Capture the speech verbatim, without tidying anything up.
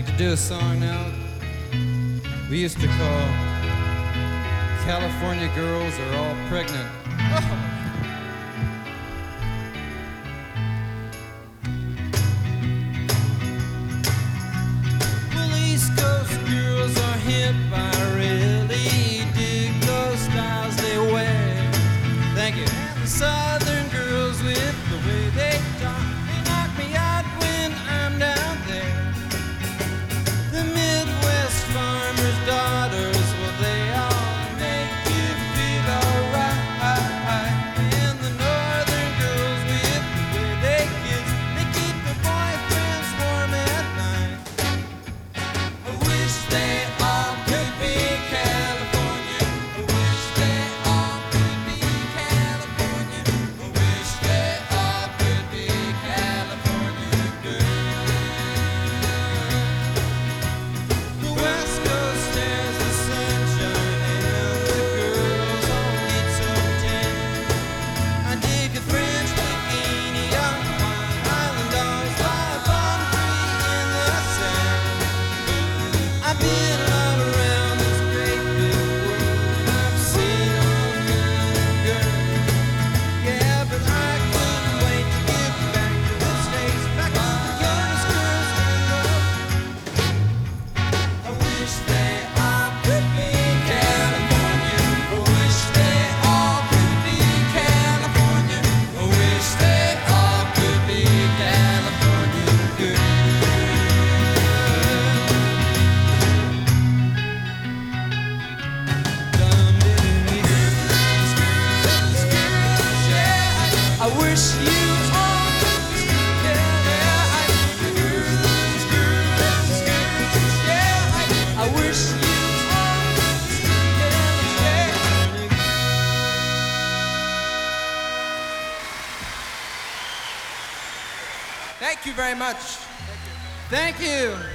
like to do a song now we used to call California Girls Are All Pregnant. Well, East Coast girls are hip, I really dig those styles they wear. Thank you. And the Southern girls with the way they talk, they knock me out when I'm down there. The Midwest farmers' daughters, well, they all make you feel alright. And the Northern girls with the way they kiss, they keep their boyfriends warm at night. I wish they all could be California. I wish they all could be California. I wish they all could be California girls. The West Coast has the sunshine and the girls all get so tan. I dig a French bikini on one island, dolls lie palm tree in the sand. I've been all around this great big world. I've seen all kind of girls. Yeah, but I couldn't wait to get back to the States, back to the youngest girls in the I wish they all could be California. I wish they all could be California. I wish they all could be California girls. I wish you all could be yeah. I wish you all could be Thank you very much. Thank you.